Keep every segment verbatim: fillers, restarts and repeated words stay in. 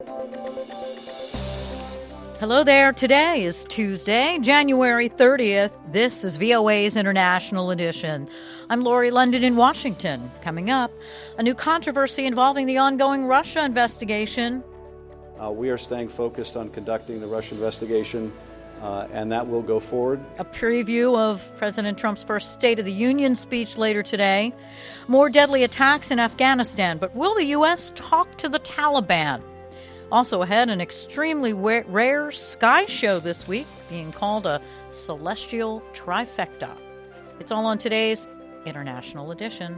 Hello there. Today is Tuesday, January thirtieth. This is V O A's International Edition. I'm Lori London in Washington. Coming up, a new controversy involving the ongoing Russia investigation. Uh, we are staying focused on conducting the Russia investigation, uh, and that will go forward. A preview of President Trump's first State of the Union speech later today. More deadly attacks in Afghanistan, but will the U S talk to the Taliban? Also ahead, an extremely rare sky show this week, being called a celestial trifecta. It's all on today's International Edition.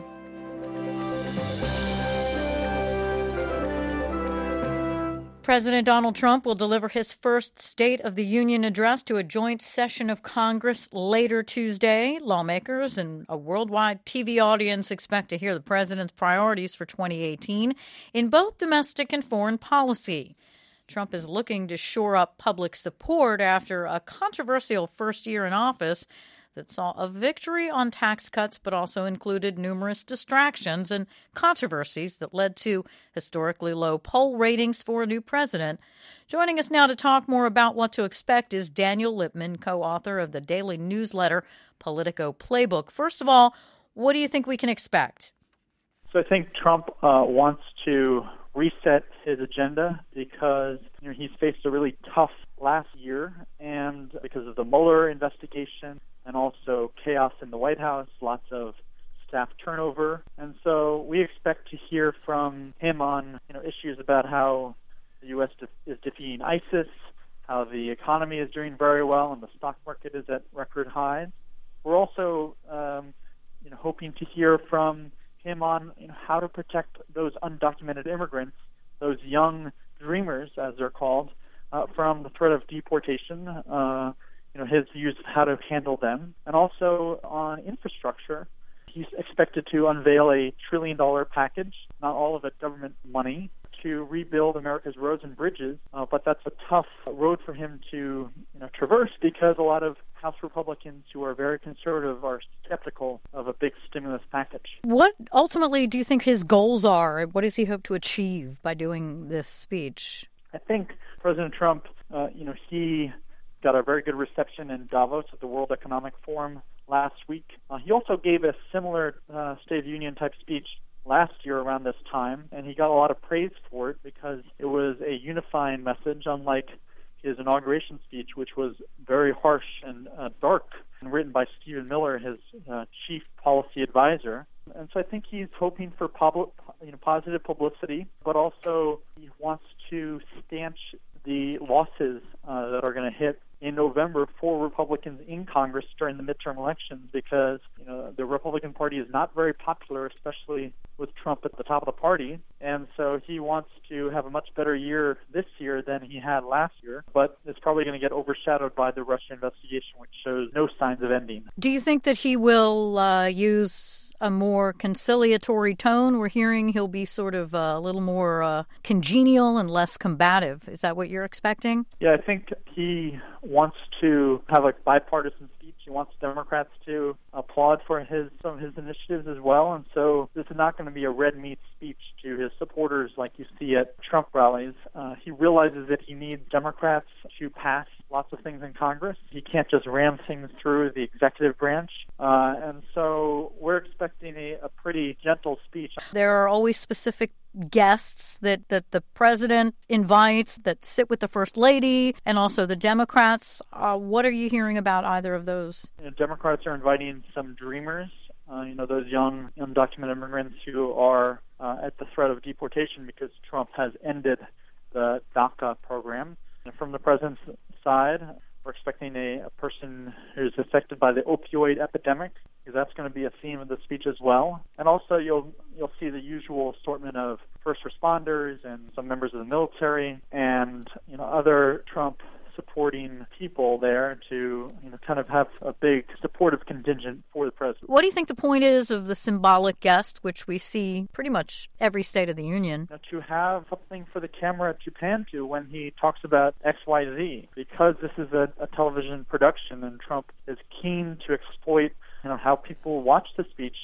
President Donald Trump will deliver his first State of the Union address to a joint session of Congress later Tuesday. Lawmakers and a worldwide T V audience expect to hear the president's priorities for twenty eighteen in both domestic and foreign policy. Trump is looking to shore up public support after a controversial first year in office that saw a victory on tax cuts, but also included numerous distractions and controversies that led to historically low poll ratings for a new president. Joining us now to talk more about what to expect is Daniel Lippman, co-author of the daily newsletter Politico Playbook. First of all, what do you think we can expect? So I think Trump uh, wants to reset his agenda because you know, he's faced a really tough last year, and because of the Mueller investigation and also chaos in the White House, lots of staff turnover. And so we expect to hear from him on you know, issues about how the U S de- is defeating ISIS, how the economy is doing very well and the stock market is at record highs. We're also um, you know, hoping to hear from him on you know, how to protect those undocumented immigrants, those young dreamers, as they're called, uh, from the threat of deportation, uh, you know, his views of how to handle them. And also on infrastructure, he's expected to unveil a trillion-dollar package, not all of it government money, to rebuild America's roads and bridges. Uh, but that's a tough road for him to you know, traverse because a lot of House Republicans who are very conservative are skeptical of a big stimulus package. What ultimately do you think his goals are? What does he hope to achieve by doing this speech? I think President Trump, uh, you know, he got a very good reception in Davos at the World Economic Forum last week. Uh, he also gave a similar uh, State of the Union type speech last year around this time, and he got a lot of praise for it because it was a unifying message, unlike his inauguration speech, which was very harsh and uh, dark, and written by Stephen Miller, his uh, chief policy advisor. And so I think he's hoping for pub- you know, positive publicity, but also he wants to stanch the losses uh, that are going to hit in November for Republicans in Congress during the midterm elections, because you know the Republican Party is not very popular, especially with Trump at the top of the party. And so he wants to have a much better year this year than he had last year, but it's probably going to get overshadowed by the Russia investigation, which shows no signs of ending. Do you think that he will uh, use a more conciliatory tone? We're hearing he'll be sort of uh, a little more uh, congenial and less combative. Is that what you're expecting? Yeah, I think he wants to have a bipartisan speech. He wants Democrats to applaud for his some of his initiatives as well. And so this is not going to be a red meat speech to his supporters like you see at Trump rallies. Uh, he realizes that he needs Democrats to pass lots of things in Congress. He can't just ram things through the executive branch. Uh, and so we're expecting a, a pretty gentle speech. There are always specific guests that, that the president invites that sit with the first lady and also the Democrats. Uh, what are you hearing about either of those? You know, Democrats are inviting some dreamers, uh, you know, those young undocumented immigrants who are uh, at the threat of deportation because Trump has ended the DACA program. And from the president's side, we're expecting a, a person who's affected by the opioid epidemic, because that's going to be a theme of the speech as well. And also you'll you'll see the usual assortment of first responders and some members of the military and you know other Trump supporting people there to you know kind of have a big supportive contingent for the president. What do you think the point is of the symbolic guest, which we see pretty much every State of the Union? You know, to have something for the camera to pan to when he talks about X Y Z, because this is a, a television production and Trump is keen to exploit you know how people watch the speech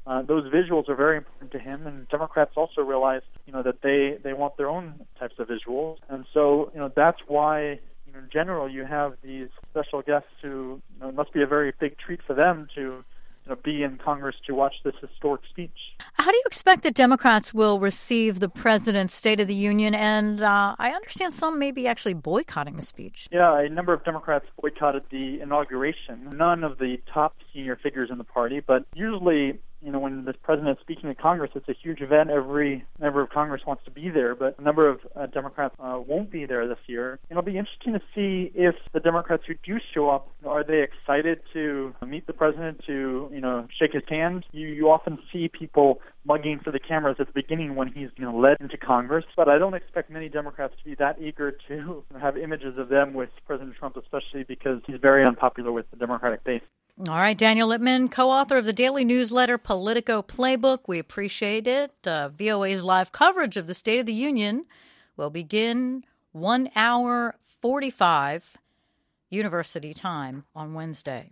uh, those visuals are very important to him. And Democrats also realize, you know, that they, they want their own types of visuals. And so, you know, that's why, you know, in general, you have these special guests who, you know, it must be a very big treat for them to, you know, be in Congress to watch this historic speech. How do you expect that Democrats will receive the president's State of the Union? And uh, I understand some may be actually boycotting the speech. Yeah, a number of Democrats boycotted the inauguration. None of the top senior figures in the party, but usually, you know, when the president is speaking to Congress, it's a huge event. Every member of Congress wants to be there, but a number of uh, Democrats uh, won't be there this year. And it'll be interesting to see if the Democrats who do show up, are they excited to meet the president, to, you know, shake his hand? You, you often see people mugging for the cameras at the beginning when he's, you know, led into Congress, but I don't expect many Democrats to be that eager to have images of them with President Trump, especially because he's very unpopular with the Democratic base. All right, Daniel Lippman, co-author of the daily newsletter Politico Playbook. We appreciate it. Uh, V O A's live coverage of the State of the Union will begin one hour forty-five University time on Wednesday.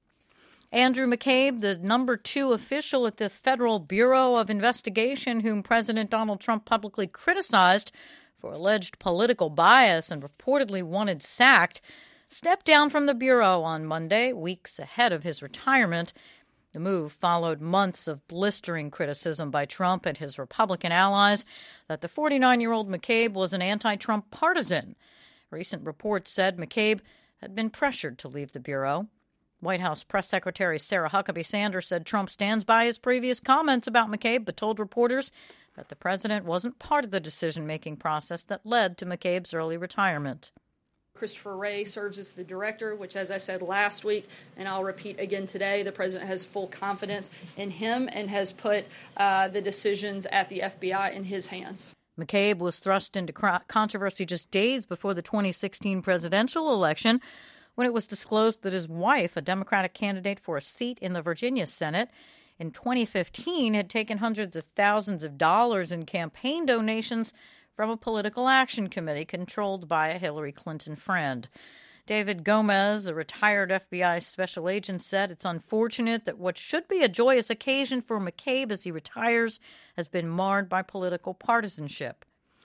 Andrew McCabe, the number two official at the Federal Bureau of Investigation, whom President Donald Trump publicly criticized for alleged political bias and reportedly wanted sacked, stepped down from the Bureau on Monday, weeks ahead of his retirement. The move followed months of blistering criticism by Trump and his Republican allies that the forty-nine-year-old McCabe was an anti-Trump partisan. Recent reports said McCabe had been pressured to leave the Bureau. White House Press Secretary Sarah Huckabee Sanders said Trump stands by his previous comments about McCabe, but told reporters that the president wasn't part of the decision-making process that led to McCabe's early retirement. Christopher Wray serves as the director, which, as I said last week, and I'll repeat again today, the president has full confidence in him and has put uh, the decisions at the F B I in his hands. McCabe was thrust into controversy just days before the twenty sixteen presidential election when it was disclosed that his wife, a Democratic candidate for a seat in the Virginia Senate, in twenty fifteen had taken hundreds of thousands of dollars in campaign donations from a political action committee controlled by a Hillary Clinton friend. David Gomez, a retired F B I special agent, said it's unfortunate that what should be a joyous occasion for McCabe as he retires has been marred by political partisanship.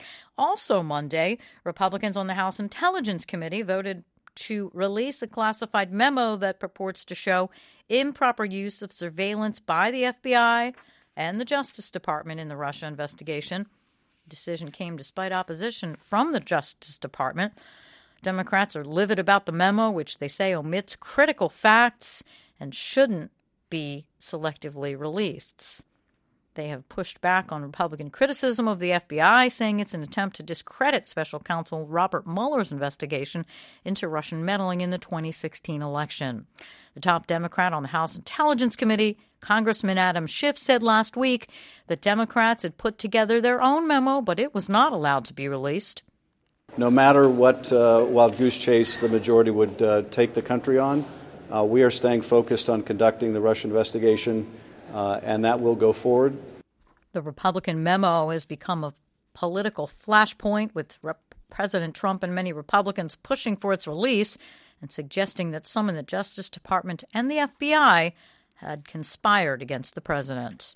Also Monday, Republicans on the House Intelligence Committee voted to release a classified memo that purports to show improper use of surveillance by the F B I and the Justice Department in the Russia investigation. The decision came despite opposition from the Justice Department. Democrats are livid about the memo, which they say omits critical facts and shouldn't be selectively released. They have pushed back on Republican criticism of the F B I, saying it's an attempt to discredit Special Counsel Robert Mueller's investigation into Russian meddling in the twenty sixteen election. The top Democrat on the House Intelligence Committee, Congressman Adam Schiff, said last week that Democrats had put together their own memo, but it was not allowed to be released. No matter what uh, wild goose chase the majority would uh, take the country on, uh, we are staying focused on conducting the Russia investigation, uh, and that will go forward. The Republican memo has become a political flashpoint, with Rep- President Trump and many Republicans pushing for its release and suggesting that some in the Justice Department and the F B I had conspired against the president.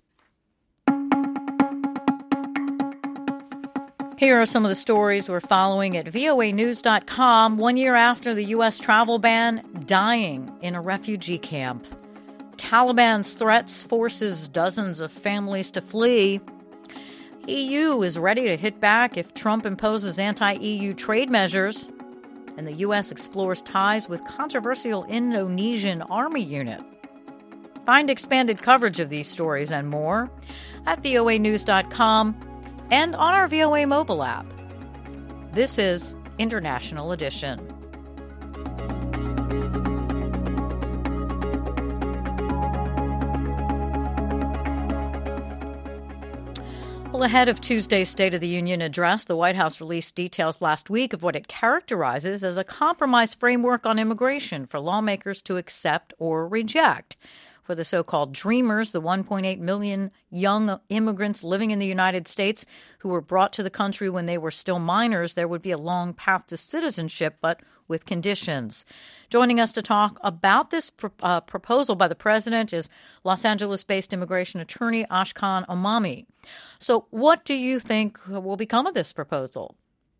Here are some of the stories we're following at V O A news dot com. One year after the U S travel ban, dying in a refugee camp. Taliban's threats forces dozens of families to flee. E U is ready to hit back if Trump imposes anti-E U trade measures. And the U S explores ties with controversial Indonesian army unit. Find expanded coverage of these stories and more at V O A news dot com and on our V O A mobile app. This is International Edition. Well, ahead of Tuesday's State of the Union address, the White House released details last week of what it characterizes as a compromise framework on immigration for lawmakers to accept or reject. for the so-called Dreamers, the one point eight million young immigrants living in the United States who were brought to the country when they were still minors. There would be a long path to citizenship, but with conditions. Joining us to talk about this pr- uh, proposal by the president is Los Angeles-based immigration attorney Ashkan Omami. So what do you think will become of this proposal?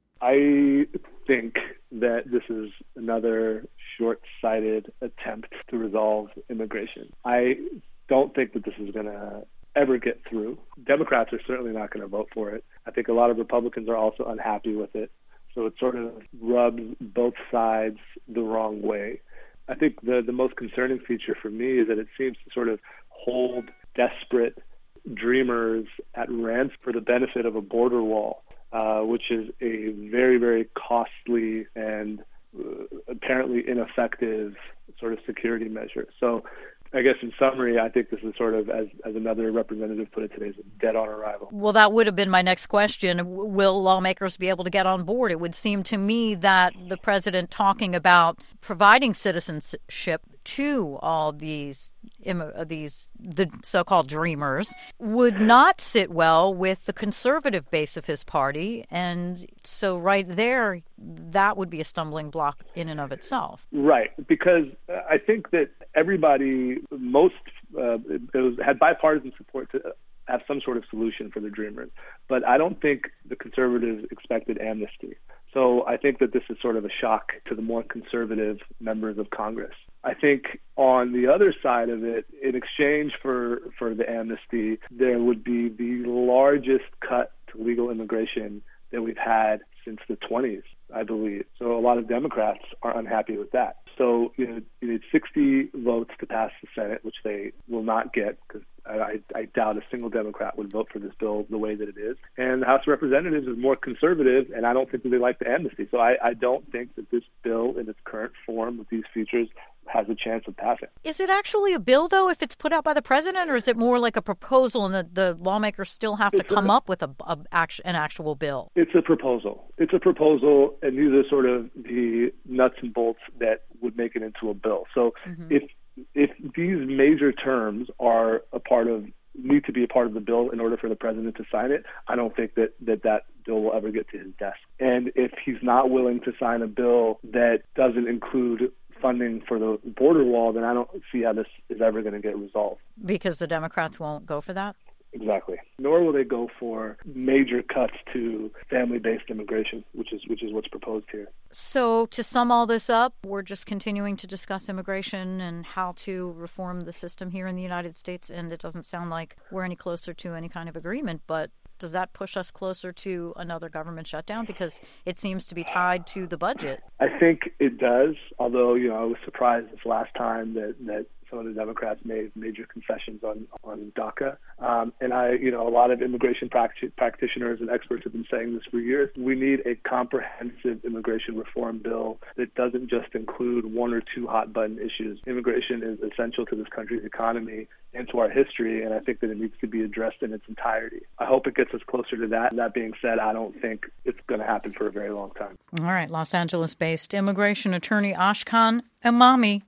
I think that this is another short-sighted attempt to resolve immigration. I don't think that this is going to ever get through. Democrats are certainly not going to vote for it. I think a lot of Republicans are also unhappy with it. So it sort of rubs both sides the wrong way. I think the, the most concerning feature for me is that it seems to sort of hold desperate dreamers at rent for the benefit of a border wall, uh, which is a very, very costly and uh, apparently ineffective sort of security measure. So I guess in summary, I think this is sort of, as, as another representative put it today, is dead on arrival. Well, that would have been my next question. Will lawmakers be able to get on board? It would seem to me that the president talking about providing citizenship to all these these the so-called dreamers would not sit well with the conservative base of his party. And so right there, that would be a stumbling block in and of itself. Right, because I think that everybody, most, uh, it was, had bipartisan support to have some sort of solution for the dreamers. But I don't think the conservatives expected amnesty. So I think that this is sort of a shock to the more conservative members of Congress. I think on the other side of it, in exchange for, for the amnesty, there would be the largest cut to legal immigration that we've had since the twenties, I believe. So a lot of Democrats are unhappy with that. So you know, you need sixty votes to pass the Senate, which they will not get because I, I doubt a single Democrat would vote for this bill the way that it is. And the House of Representatives is more conservative, and I don't think that they like the amnesty. So I, I don't think that this bill in its current form with these features has a chance of passing. Is it actually a bill, though, if it's put out by the president, or is it more like a proposal and the, the lawmakers still have to it's come a, up with a, a, an actual bill? It's a proposal. It's a proposal, and these are sort of the nuts and bolts that would make it into a bill. So mm-hmm. if if these major terms are a part of, need to be a part of the bill in order for the president to sign it, I don't think that that, that bill will ever get to his desk. And if he's not willing to sign a bill that doesn't include funding for the border wall, then I don't see how this is ever going to get resolved. Because the Democrats won't go for that? Exactly. Nor will they go for major cuts to family-based immigration, which is which is what's proposed here. So to sum all this up, we're just continuing to discuss immigration and how to reform the system here in the United States, and it doesn't sound like we're any closer to any kind of agreement, but does that push us closer to another government shutdown? Because it seems to be tied to the budget. I think it does, although, you know, I was surprised this last time that, that some of the Democrats made major concessions on, on DACA. Um, and I, you know, a lot of immigration practi- practitioners and experts have been saying this for years. We need a comprehensive immigration reform bill that doesn't just include one or two hot button issues. Immigration is essential to this country's economy and to our history, and I think that it needs to be addressed in its entirety. I hope it gets us closer to that. And that being said, I don't think it's going to happen for a very long time. All right, Los Angeles-based immigration attorney Ashkan Omami.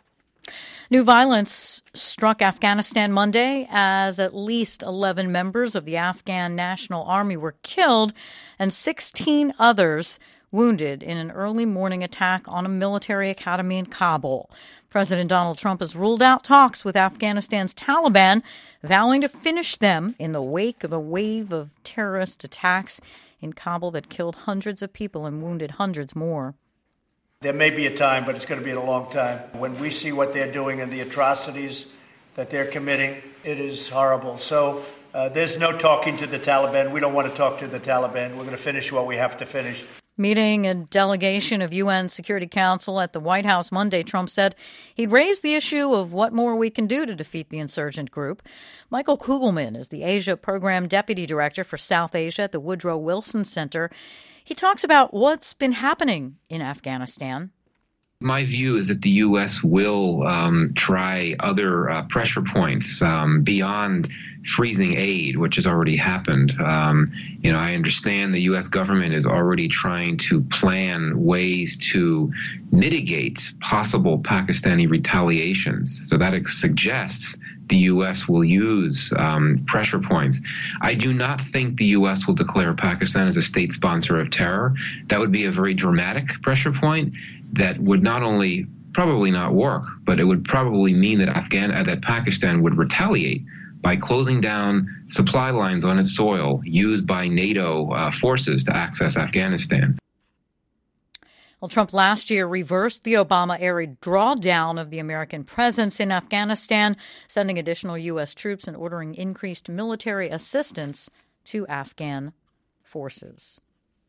New violence struck Afghanistan Monday as at least eleven members of the Afghan National Army were killed and sixteen others wounded in an early morning attack on a military academy in Kabul. President Donald Trump has ruled out talks with Afghanistan's Taliban, vowing to finish them in the wake of a wave of terrorist attacks in Kabul that killed hundreds of people and wounded hundreds more. There may be a time, but it's going to be a long time. When we see what they're doing and the atrocities that they're committing, it is horrible. So uh, there's no talking to the Taliban. We don't want to talk to the Taliban. We're going to finish what we have to finish. Meeting a delegation of U N Security Council at the White House Monday, Trump said he'd raise the issue of what more we can do to defeat the insurgent group. Michael Kugelman is the Asia Program Deputy Director for South Asia at the Woodrow Wilson Center. He talks about what's been happening in Afghanistan. My view is that the U S will um, try other uh, pressure points um, beyond freezing aid, which has already happened. Um, you know, I understand the U S government is already trying to plan ways to mitigate possible Pakistani retaliations. So that suggests the U S will use um, pressure points. I do not think the U S will declare Pakistan as a state sponsor of terror. That would be a very dramatic pressure point that would not only probably not work, but it would probably mean that Afghan uh, that Pakistan would retaliate by closing down supply lines on its soil used by NATO uh, forces to access Afghanistan. Well, Trump last year reversed the Obama-era drawdown of the American presence in Afghanistan, sending additional U S troops and ordering increased military assistance to Afghan forces.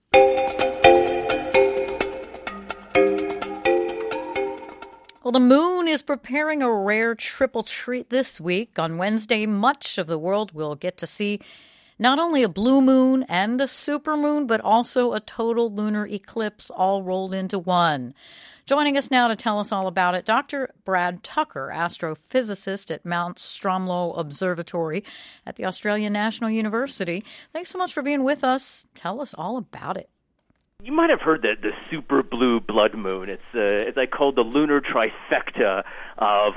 Well, the moon is preparing a rare triple treat this week. On Wednesday, much of the world will get to see not only a blue moon and a supermoon, but also a total lunar eclipse all rolled into one. Joining us now to tell us all about it, Doctor Brad Tucker, astrophysicist at Mount Stromlo Observatory at the Australian National University. Thanks so much for being with us. Tell us all about it. You might have heard the, the super blue blood moon. It's uh, it's like called the lunar trifecta of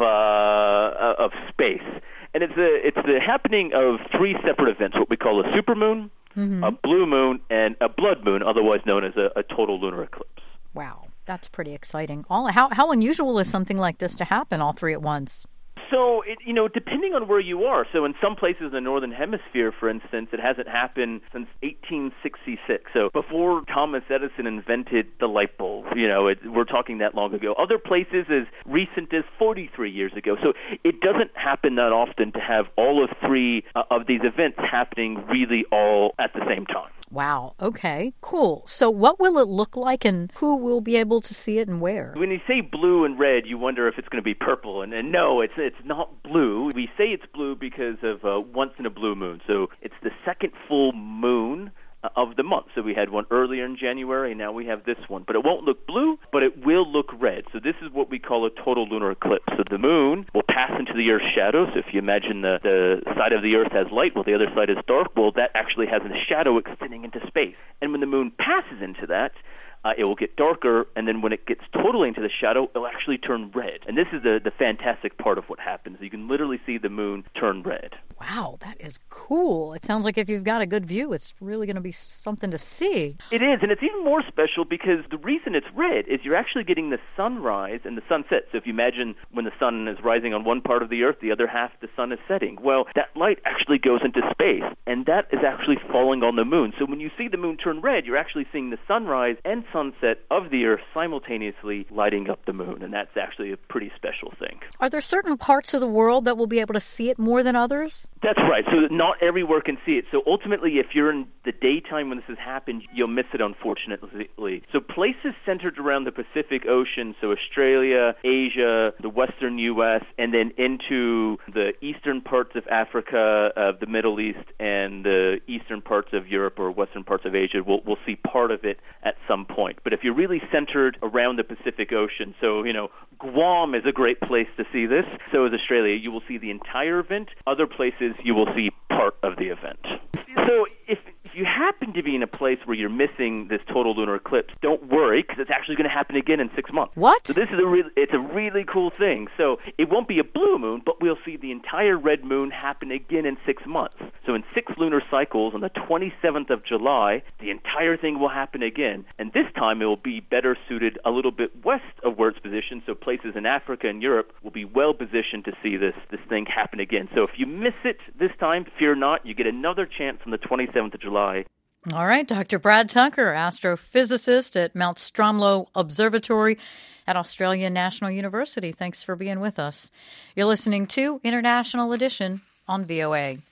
uh, of space. And it's a, it's the happening of three separate events, what we call a supermoon, mm-hmm. a blue moon, and a blood moon, otherwise known as a, a total lunar eclipse. Wow, that's pretty exciting. All how how unusual is something like this to happen all three at once? So, it, you know, depending on where you are. So in some places in the Northern Hemisphere, for instance, it hasn't happened since eighteen sixty-six. So before Thomas Edison invented the light bulb, you know, it, we're talking that long ago. Other places as recent as forty-three years ago. So it doesn't happen that often to have all of three uh, of these events happening really all at the same time. Wow. Okay, cool. So what will it look like and who will be able to see it and where? When you say blue and red, you wonder if it's going to be purple. And, and no, it's it's not blue. We say it's blue because of uh, once in a blue moon. So it's the second full moon of the month. So we had one earlier in January, and now we have this one. But it won't look blue, but it will look red. So this is what we call a total lunar eclipse. So the moon will pass into the Earth's shadow. So if you imagine the, the side of the Earth has light, well, the other side is dark. Well, that actually has a shadow extending into space. And when the moon passes into that, Uh, it will get darker, and then when it gets totally into the shadow, it'll actually turn red. And this is the, the fantastic part of what happens. You can literally see the moon turn red. Wow, that is cool. It sounds like if you've got a good view, it's really going to be something to see. It is, and it's even more special because the reason it's red is you're actually getting the sunrise and the sunset. So if you imagine when the sun is rising on one part of the Earth, the other half the sun is setting. Well, that light actually goes into space, and that is actually falling on the moon. So when you see the moon turn red, you're actually seeing the sunrise and sunset of the Earth simultaneously lighting up the moon, and that's actually a pretty special thing. Are there certain parts of the world that will be able to see it more than others? That's right. So not everywhere can see it. So ultimately, if you're in the daytime when this has happened, you'll miss it, unfortunately. So places centered around the Pacific Ocean, so Australia, Asia, the western U S, and then into the eastern parts of Africa, uh, the Middle East, and the eastern parts of Europe or western parts of Asia, we'll, we'll see part of it at some point. But if you're really centered around the Pacific Ocean, so, you know, Guam is a great place to see this. So is Australia. You will see the entire event. Other places, you will see part of the event. So if if you happen to be in a place where you're missing this total lunar eclipse, don't worry, because it's actually going to happen again in six months. What? So this is a really, it's a really cool thing. So it won't be a blue moon, but we'll see the entire red moon happen again in six months. So in six lunar cycles, on the twenty-seventh of July, the entire thing will happen again. And this time it will be better suited a little bit west of where it's positioned, so places in Africa and Europe will be well positioned to see this, this thing happen again. So if you miss it this time, fear not, you get another chance on the twenty-seventh of July. All right, Doctor Brad Tucker, astrophysicist at Mount Stromlo Observatory at Australian National University. Thanks for being with us. You're listening to International Edition on V O A.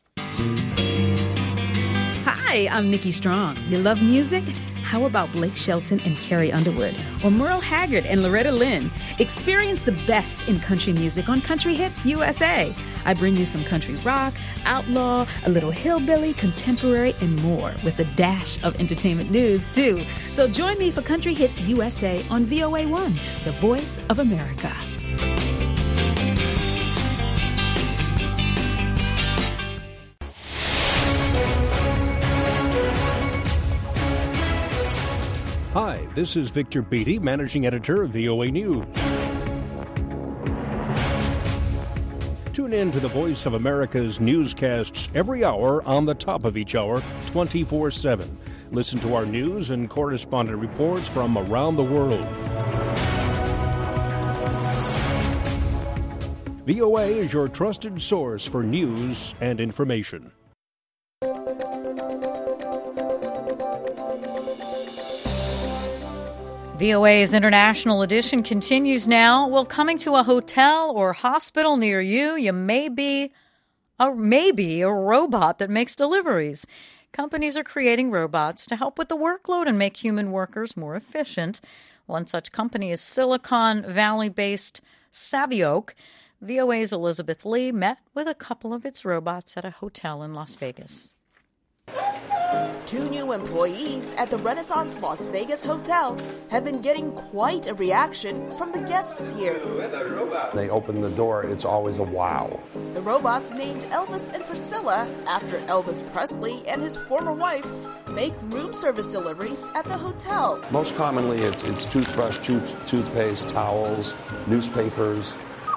Hi, I'm Nikki Strong. You love music? How about Blake Shelton and Carrie Underwood? Or Merle Haggard and Loretta Lynn? Experience the best in country music on Country Hits U S A. I bring you some country rock, outlaw, a little hillbilly, contemporary, and more, with a dash of entertainment news, too. So join me for Country Hits U S A on V O A one, the voice of America. Hi, this is Victor Beattie, Managing Editor of V O A News. Tune Tune in to the Voice of America's newscasts every hour on the top of each hour, twenty-four seven. Listen to our news and correspondent reports from around the world. V O A is your trusted source for news and information. V O A's International Edition continues now. Well, coming to a hotel or hospital near you, you may be a, maybe a robot that makes deliveries. Companies are creating robots to help with the workload and make human workers more efficient. One such company is Silicon Valley-based Savioke. V O A's Elizabeth Lee met with a couple of its robots at a hotel in Las Vegas. Two new employees at the Renaissance Las Vegas Hotel have been getting quite a reaction from the guests here. They open the door, it's always a wow. The robots, named Elvis and Priscilla after Elvis Presley and his former wife, make room service deliveries at the hotel. Most commonly it's, it's toothbrush, tooth, toothpaste, towels, newspapers.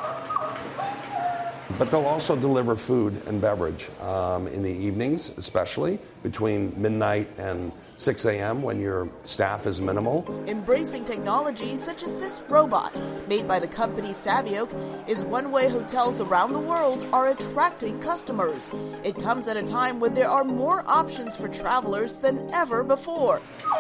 But they'll also deliver food and beverage um, in the evenings, especially between midnight and six a.m. when your staff is minimal. Embracing technology such as this robot, made by the company Savioke, is one way hotels around the world are attracting customers. It comes at a time when there are more options for travelers than ever before.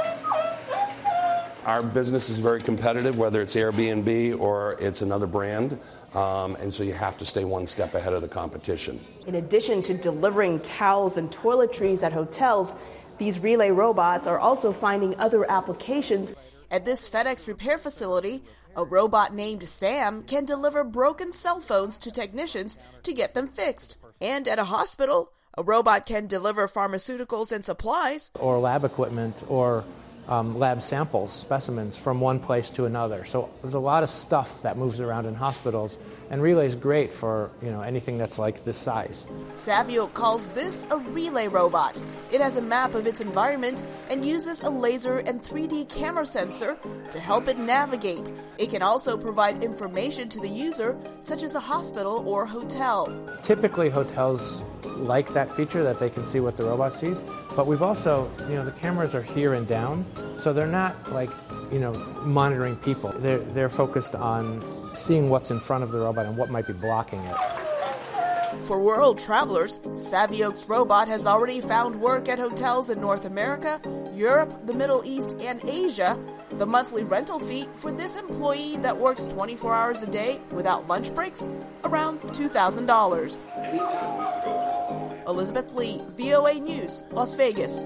Our business is very competitive, whether it's Airbnb or it's another brand. Um, and so you have to stay one step ahead of the competition. In addition to delivering towels and toiletries at hotels, these relay robots are also finding other applications. At this FedEx repair facility, a robot named Sam can deliver broken cell phones to technicians to get them fixed. And at a hospital, a robot can deliver pharmaceuticals and supplies. Or lab equipment or Um, lab samples, specimens from one place to another. So there's a lot of stuff that moves around in hospitals, and Relay is great for, you know, anything that's like this size. Savio calls this a relay robot. It has a map of its environment and uses a laser and three D camera sensor to help it navigate. It can also provide information to the user, such as a hospital or hotel. Typically, hotels like that feature that they can see what the robot sees, but we've also, you know, the cameras are here and down, so they're not like, you know, monitoring people. They're they're focused on seeing what's in front of the robot and what might be blocking it. For world travelers, Savioke's robot has already found work at hotels in North America, Europe, the Middle East, and Asia. The monthly rental fee for this employee that works twenty-four hours a day without lunch breaks, around two thousand dollars. Elizabeth Lee, V O A News, Las Vegas.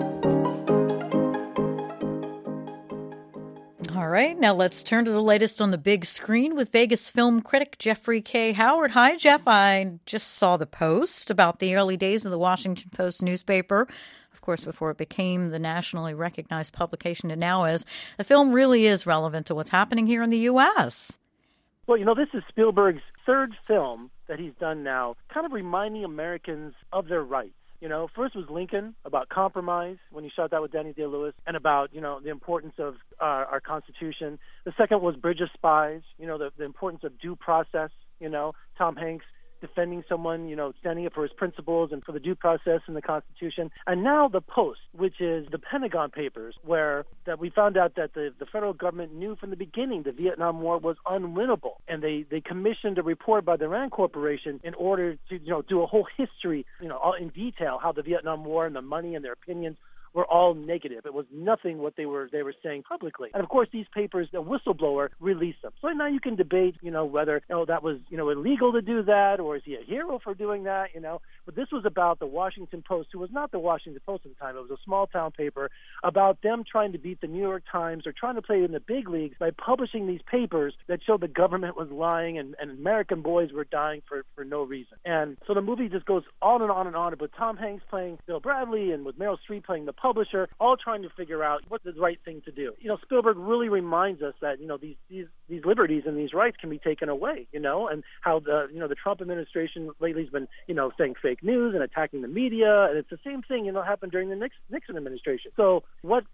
All right, now let's turn to the latest on the big screen with Vegas film critic Jeffrey K. Howard. Hi, Jeff. I just saw the post about the early days of the Washington Post newspaper, of course, before it became the nationally recognized publication it now is. The film really is relevant to what's happening here in the U S. Well, you know, this is Spielberg's third film that he's done now, kind of reminding Americans of their rights. You know, first was Lincoln, about compromise, when he shot that with Danny Day-Lewis, and about, you know, the importance of our, our Constitution. The second was Bridge of Spies, you know, the, the importance of due process, you know, Tom Hanks defending someone, you know, standing up for his principles and for the due process and the Constitution. And now the Post, which is the Pentagon Papers, where that we found out that the, the federal government knew from the beginning the Vietnam War was unwinnable. And they, they commissioned a report by the Rand Corporation in order to, you know, do a whole history, you know, all in detail how the Vietnam War and the money and their opinions were all negative. It was nothing what they were they were saying publicly. And of course, these papers, the whistleblower released them. So now you can debate, you know, whether oh that was you know illegal to do that, or is he a hero for doing that, you know. But this was about the Washington Post, who was not the Washington Post at the time. It was a small town paper about them trying to beat the New York Times or trying to play in the big leagues by publishing these papers that showed the government was lying and, and American boys were dying for, for no reason. And so the movie just goes on and on and on about Tom Hanks playing Bill Bradley and with Meryl Streep playing the publisher, all trying to figure out what's the right thing to do. You know, Spielberg really reminds us that, you know, these these these liberties and these rights can be taken away, you know, and how the, you know, the Trump administration lately has been, you know, saying fake news and attacking the media, and it's the same thing, you know, happened during the Nixon administration. So what is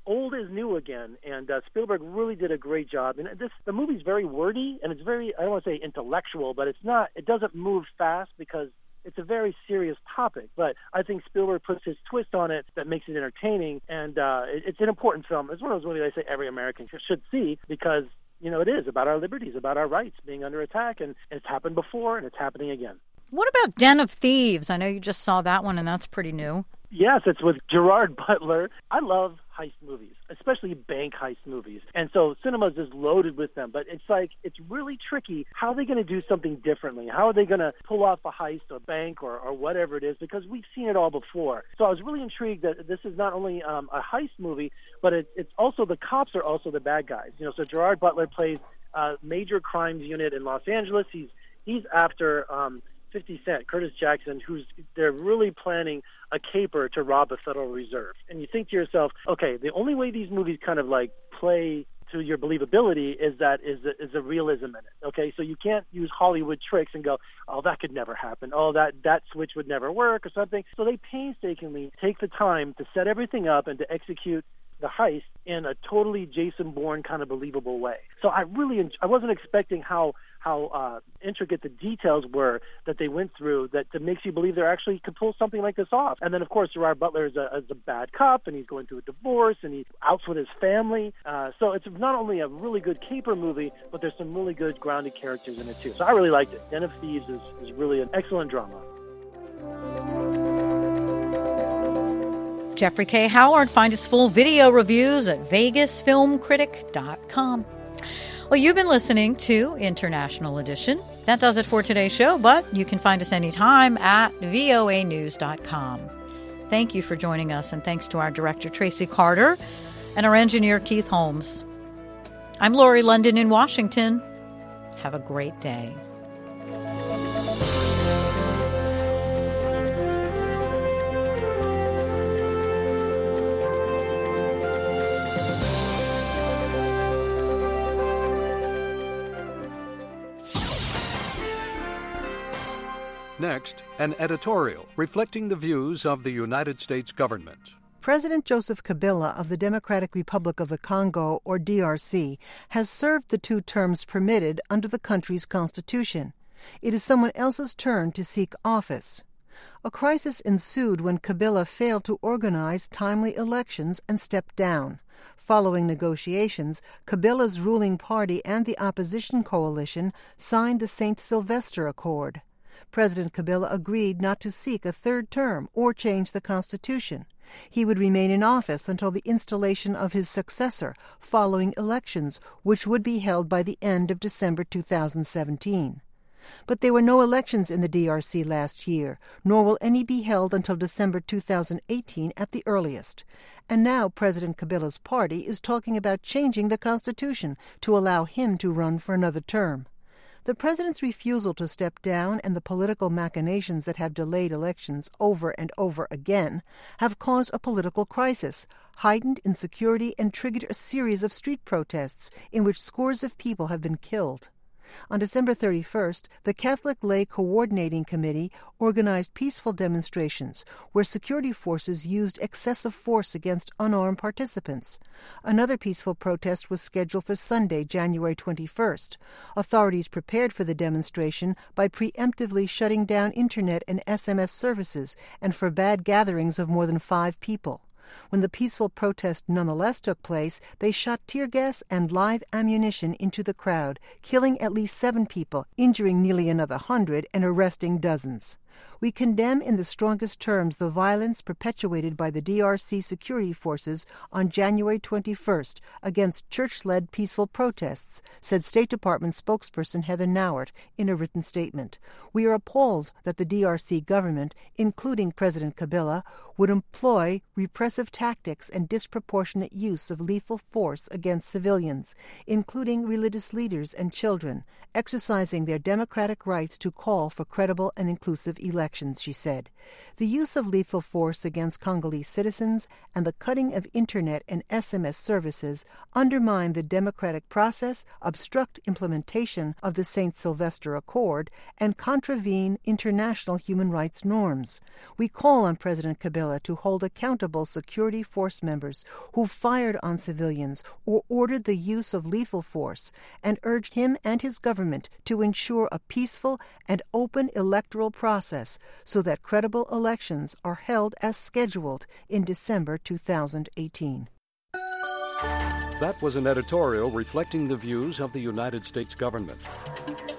old is new again, and uh, Spielberg really did a great job. And this the movie's very wordy, and it's very, I don't want to say intellectual, but it's not, it doesn't move fast because it's a very serious topic, but I think Spielberg puts his twist on it that makes it entertaining, and uh, it, it's an important film. It's one of those movies I say every American should see because, you know, it is about our liberties, about our rights being under attack, and it's happened before, and it's happening again. What about Den of Thieves? I know you just saw that one, and that's pretty new. Yes, it's with Gerard Butler. I love heist movies, especially bank heist movies. And so cinema is just loaded with them. But it's like, it's really tricky. How are they going to do something differently? How are they going to pull off a heist or bank or, or whatever it is? Because we've seen it all before. So I was really intrigued that this is not only um, a heist movie, but it, it's also the cops are also the bad guys. You know, so Gerard Butler plays a major crimes unit in Los Angeles. He's he's after um, fifty Cent, Curtis Jackson, who's they're really planning a caper to rob a Federal Reserve. And you think to yourself, okay, the only way these movies kind of like play to your believability is that is a, is a realism in it. Okay, so you can't use Hollywood tricks and go, oh, that could never happen. Oh, that that switch would never work or something. So they painstakingly take the time to set everything up and to execute the heist in a totally Jason Bourne kind of believable way. So I really, I wasn't expecting how how uh, intricate the details were that they went through that, that makes you believe they actually could pull something like this off. And then, of course, Gerard Butler is a, is a bad cop, and he's going through a divorce, and he's out with his family. Uh, so it's not only a really good caper movie, but there's some really good grounded characters in it, too. So I really liked it. Den of Thieves is, is really an excellent drama. Jeffrey K. Howard. Find his full video reviews at vegas film critic dot com. Well, you've been listening to International Edition. That does it for today's show, but you can find us anytime at V O A news dot com. Thank you for joining us, and thanks to our director, Tracy Carter, and our engineer, Keith Holmes. I'm Lori London in Washington. Have a great day. Next, an editorial reflecting the views of the United States government. President Joseph Kabila of the Democratic Republic of the Congo, or D R C, has served the two terms permitted under the country's constitution. It is someone else's turn to seek office. A crisis ensued when Kabila failed to organize timely elections and stepped down. Following negotiations, Kabila's ruling party and the opposition coalition signed the Saint Sylvester Accord. President Kabila agreed not to seek a third term or change the Constitution. He would remain in office until the installation of his successor following elections, which would be held by the end of December two thousand seventeen. But there were no elections in the D R C last year, nor will any be held until December two thousand eighteen at the earliest. And now President Kabila's party is talking about changing the Constitution to allow him to run for another term. The president's refusal to step down and the political machinations that have delayed elections over and over again have caused a political crisis, heightened insecurity, and triggered a series of street protests in which scores of people have been killed. On December thirty-first, the Catholic Lay Coordinating Committee organized peaceful demonstrations where security forces used excessive force against unarmed participants. Another peaceful protest was scheduled for Sunday, January twenty-first. Authorities prepared for the demonstration by preemptively shutting down Internet and S M S services and forbade gatherings of more than five people. When the peaceful protest nonetheless took place, they shot tear gas and live ammunition into the crowd, killing at least seven people, injuring nearly another hundred, and arresting dozens. We condemn in the strongest terms the violence perpetuated by the D R C security forces on January twenty-first against church-led peaceful protests, said State Department spokesperson Heather Nauert in a written statement. We are appalled that the D R C government, including President Kabila, would employ repressive tactics and disproportionate use of lethal force against civilians, including religious leaders and children, exercising their democratic rights to call for credible and inclusive elections, she said. The use of lethal force against Congolese citizens and the cutting of Internet and S M S services undermine the democratic process, obstruct implementation of the Saint Sylvester Accord, and contravene international human rights norms. We call on President Kabila to hold accountable security force members who fired on civilians or ordered the use of lethal force, and urge him and his government to ensure a peaceful and open electoral process so that credible elections are held as scheduled in December two thousand eighteen. That was an editorial reflecting the views of the United States government.